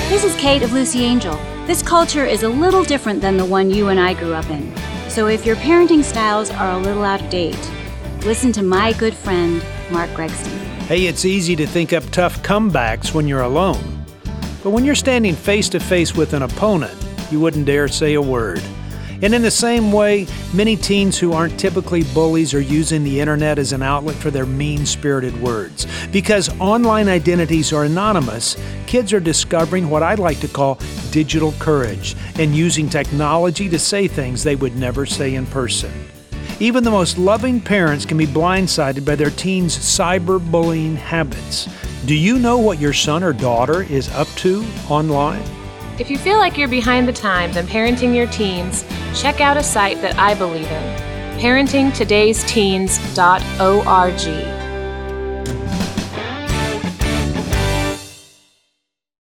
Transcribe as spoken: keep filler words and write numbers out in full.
This is Kate of Lucy Angel. This culture is a little different than the one you and I grew up in. So if your parenting styles are a little out of date, listen to my good friend, Mark Gregston. Hey, it's easy to think up tough comebacks when you're alone. But when you're standing face to face with an opponent, you wouldn't dare say a word. And in the same way, many teens who aren't typically bullies are using the internet as an outlet for their mean-spirited words. Because online identities are anonymous, kids are discovering what I'd like to call digital courage and using technology to say things they would never say in person. Even the most loving parents can be blindsided by their teens' cyberbullying habits. Do you know what your son or daughter is up to online? If you feel like you're behind the times and parenting your teens, check out a site that I believe in, parenting todays teens dot org.